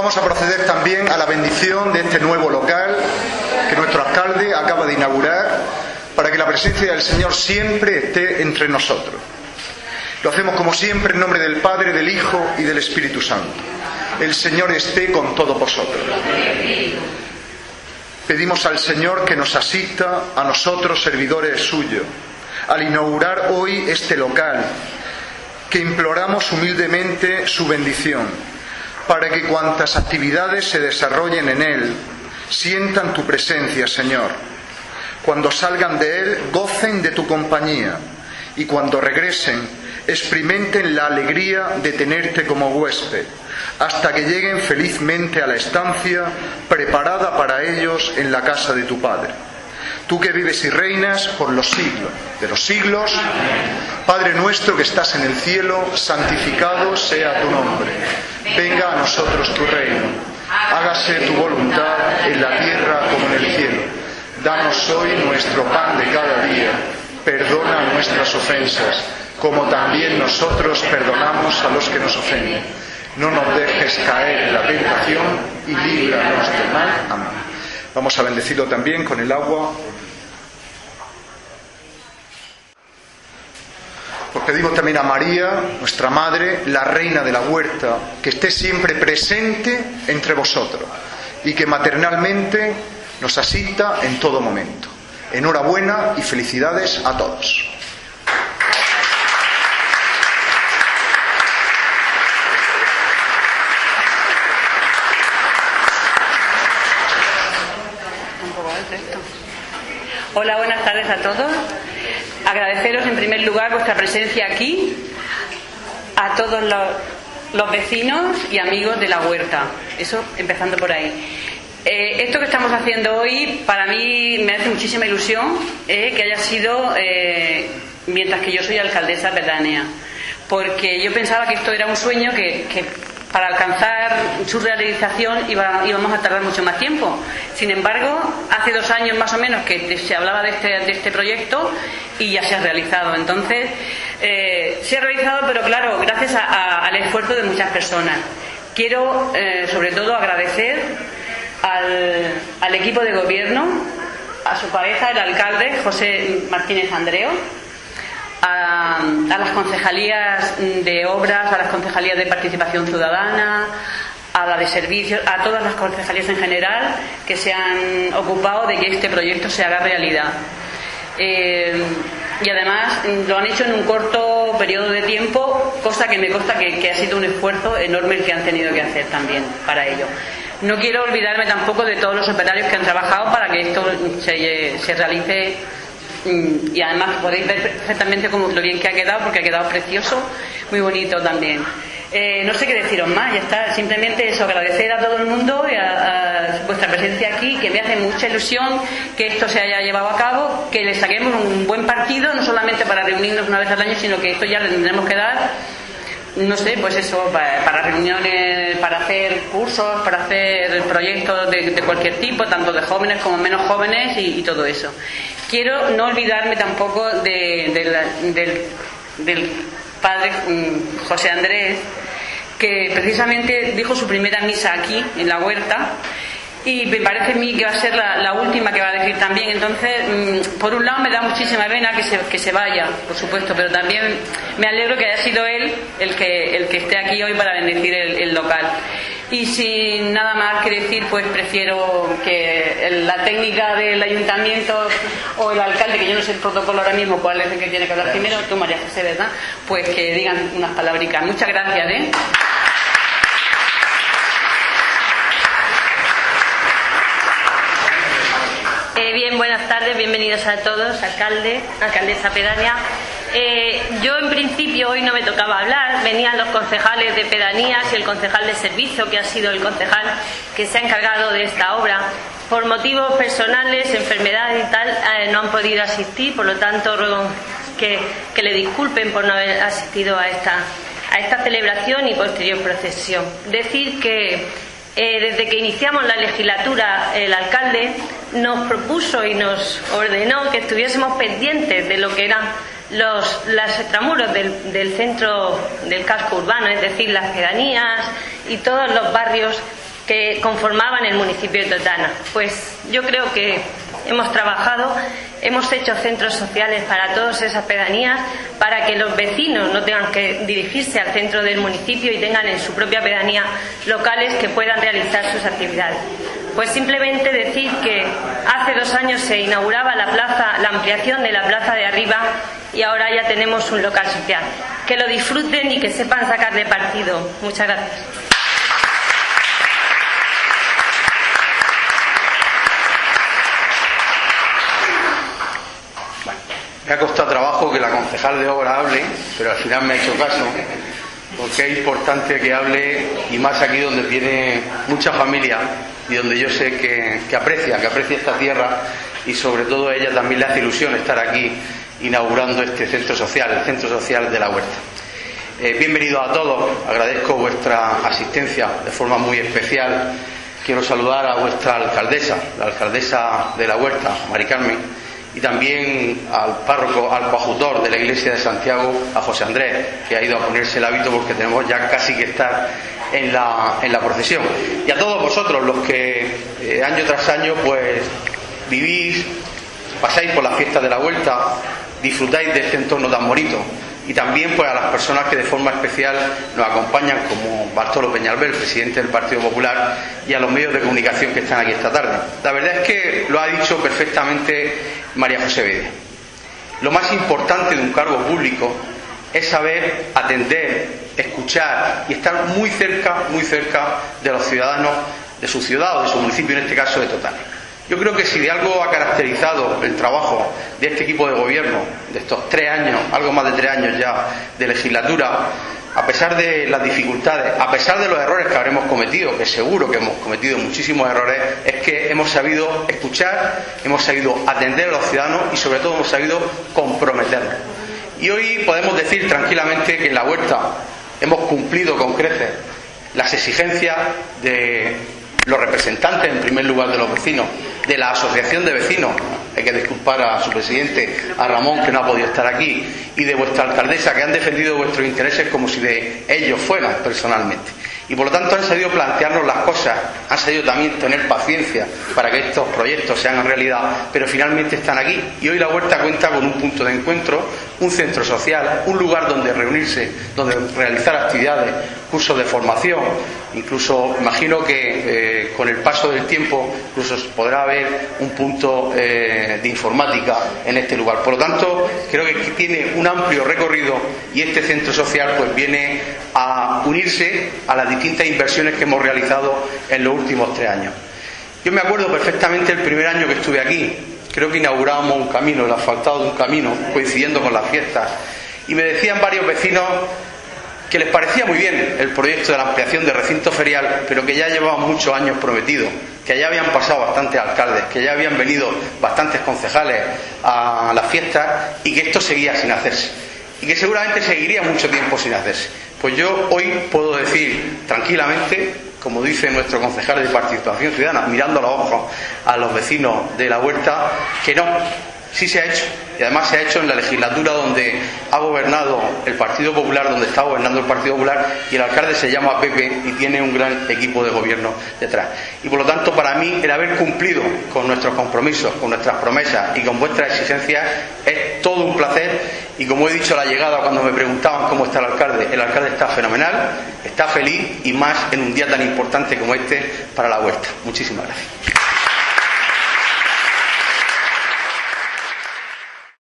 vamos a proceder también a la bendición de este nuevo local que nuestro alcalde acaba de inaugurar, para que la presencia del Señor siempre esté entre nosotros. Lo hacemos como siempre en nombre del Padre, del Hijo y del Espíritu Santo. El Señor esté con todos vosotros. Pedimos al Señor que nos asista a nosotros, servidores suyos, al inaugurar hoy este local, que imploramos humildemente su bendición, para que cuantas actividades se desarrollen en él sientan tu presencia, Señor. Cuando salgan de él, gocen de tu compañía, y cuando regresen, experimenten la alegría de tenerte como huésped, hasta que lleguen felizmente a la estancia preparada para ellos en la casa de tu Padre. Tú que vives y reinas por los siglos de los siglos. Padre nuestro que estás en el cielo, santificado sea tu nombre. Venga a nosotros tu reino. Hágase tu voluntad en la tierra como en el cielo. Danos hoy nuestro pan de cada día. Perdona nuestras ofensas, como también nosotros perdonamos a los que nos ofenden. No nos dejes caer en la tentación y líbranos del mal. Amén. Vamos a bendecirlo también con el agua. Pues pedimos también a María, nuestra Madre, la Reina de la Huerta, que esté siempre presente entre vosotros y que maternalmente nos asista en todo momento. Enhorabuena y felicidades a todos. Hola, buenas tardes a todos. Agradeceros en primer lugar vuestra presencia aquí, a todos los vecinos y amigos de la huerta. Eso empezando por ahí. Esto que estamos haciendo hoy para mí me hace muchísima ilusión que haya sido mientras que yo soy alcaldesa pedánea, porque yo pensaba que esto era un sueño que para alcanzar su realización íbamos a tardar mucho más tiempo. Sin embargo, hace 2 años más o menos que se hablaba de este proyecto y ya se ha realizado. Entonces, se ha realizado, pero claro, gracias al esfuerzo de muchas personas. Quiero, sobre todo, agradecer al equipo de gobierno, a su pareja, el alcalde José Martínez Andreo, a las concejalías de obras, a las concejalías de participación ciudadana, a la de servicios, a todas las concejalías en general que se han ocupado de que este proyecto se haga realidad. Y además lo han hecho en un corto periodo de tiempo, cosa que me consta que ha sido un esfuerzo enorme el que han tenido que hacer también para ello. No quiero olvidarme tampoco de todos los operarios que han trabajado para que esto se realice. Y además podéis ver perfectamente lo bien que ha quedado, porque ha quedado precioso, muy bonito también. No sé qué deciros más, ya está. Simplemente eso, agradecer a todo el mundo y a vuestra presencia aquí, que me hace mucha ilusión que esto se haya llevado a cabo, que le saquemos un buen partido, no solamente para reunirnos una vez al año, sino que esto ya le tendremos que dar, no sé, pues eso, para reuniones, para hacer cursos, para hacer proyectos de cualquier tipo, tanto de jóvenes como menos jóvenes y todo eso. Quiero no olvidarme tampoco del padre José Andrés, que precisamente dijo su primera misa aquí, en la huerta, y me parece a mí que va a ser la última que va a decir también. Entonces, por un lado me da muchísima pena que se vaya, por supuesto, pero también me alegro que haya sido él el que esté aquí hoy para bendecir el local. Y sin nada más que decir, pues prefiero que la técnica del ayuntamiento o el alcalde, que yo no sé el protocolo ahora mismo cuál es el que tiene que hablar primero, tú, María José, ¿verdad? Pues que digan unas palabricas. Muchas gracias, Bien, buenas tardes, bienvenidos a todos, alcalde, alcaldesa pedánea. Yo en principio hoy no me tocaba hablar, venían los concejales de pedanías y el concejal de servicio, que ha sido el concejal que se ha encargado de esta obra. Por motivos personales, enfermedades y tal, no han podido asistir, por lo tanto ruego que le disculpen por no haber asistido a esta celebración y posterior procesión. Decir que desde que iniciamos la legislatura, el alcalde nos propuso y nos ordenó que estuviésemos pendientes de lo que eran los extramuros del centro del casco urbano, es decir, las pedanías y todos los barrios que conformaban el municipio de Totana. Pues yo creo que hemos trabajado, hemos hecho centros sociales para todas esas pedanías, para que los vecinos no tengan que dirigirse al centro del municipio y tengan en su propia pedanía locales que puedan realizar sus actividades. Pues simplemente decir que hace 2 años se inauguraba la ampliación de la plaza de arriba y ahora ya tenemos un local social. Que lo disfruten y que sepan sacarle partido. Muchas gracias. Me ha costado trabajo que la concejal de obra hable, pero al final me ha hecho caso, porque es importante que hable, y más aquí donde tiene mucha familia y donde yo sé que aprecia esta tierra, y sobre todo a ella también le hace ilusión estar aquí inaugurando este centro social, el centro social de la Huerta. Bienvenidos a todos, agradezco vuestra asistencia de forma muy especial. Quiero saludar a vuestra alcaldesa, la alcaldesa de la Huerta, Mari Carmen, y también al párroco, al coadjutor de la Iglesia de Santiago, a José Andrés, que ha ido a ponerse el hábito porque tenemos ya casi que estar en la procesión. Y a todos vosotros, los que año tras año pues vivís, pasáis por las fiestas de la Huerta, disfrutáis de este entorno tan bonito. Y también pues a las personas que de forma especial nos acompañan, como Bartolo Peñalver, presidente del Partido Popular, y a los medios de comunicación que están aquí esta tarde. La verdad es que lo ha dicho perfectamente María José Vide. Lo más importante de un cargo público es saber atender, escuchar y estar muy cerca de los ciudadanos de su ciudad o de su municipio, en este caso de Totana. Yo creo que si de algo ha caracterizado el trabajo de este equipo de gobierno, de estos 3 años, algo más de 3 años ya de legislatura, a pesar de las dificultades, a pesar de los errores que habremos cometido, que seguro que hemos cometido muchísimos errores, es que hemos sabido escuchar, hemos sabido atender a los ciudadanos y sobre todo hemos sabido comprometernos. Y hoy podemos decir tranquilamente que en la Huerta hemos cumplido con creces las exigencias de los representantes, en primer lugar, de los vecinos, de la asociación de vecinos, hay que disculpar a su presidente, a Ramón, que no ha podido estar aquí, y de vuestra alcaldesa, que han defendido vuestros intereses como si de ellos fueran personalmente. Y por lo tanto han sabido plantearnos las cosas, han sabido también tener paciencia para que estos proyectos se hagan realidad, pero finalmente están aquí. Y hoy la Huerta cuenta con un punto de encuentro, un centro social, un lugar donde reunirse, donde realizar actividades, cursos de formación. Incluso imagino que con el paso del tiempo incluso podrá haber un punto de informática en este lugar. Por lo tanto, creo que tiene un amplio recorrido y este centro social pues viene a unirse a las distintas inversiones que hemos realizado en los últimos 3 años. Yo me acuerdo perfectamente el primer año que estuve aquí. Creo que inaugurábamos un camino, el asfaltado de un camino, coincidiendo con las fiestas. Y me decían varios vecinos que les parecía muy bien el proyecto de la ampliación del recinto ferial, pero que ya llevaban muchos años prometidos, que ya habían pasado bastantes alcaldes, que ya habían venido bastantes concejales a las fiestas y que esto seguía sin hacerse. Y que seguramente seguiría mucho tiempo sin hacerse. Pues yo hoy puedo decir tranquilamente, como dice nuestro concejal de Participación Ciudadana, mirando a los ojos a los vecinos de la Huerta, que no, sí se ha hecho. Y además se ha hecho en la legislatura donde ha gobernado el Partido Popular, donde está gobernando el Partido Popular, y el alcalde se llama Pepe y tiene un gran equipo de gobierno detrás. Y por lo tanto, para mí, el haber cumplido con nuestros compromisos, con nuestras promesas y con vuestras exigencias es todo un placer. Y como he dicho a la llegada, cuando me preguntaban cómo está el alcalde está fenomenal, está feliz, y más en un día tan importante como este para la Huerta. Muchísimas gracias.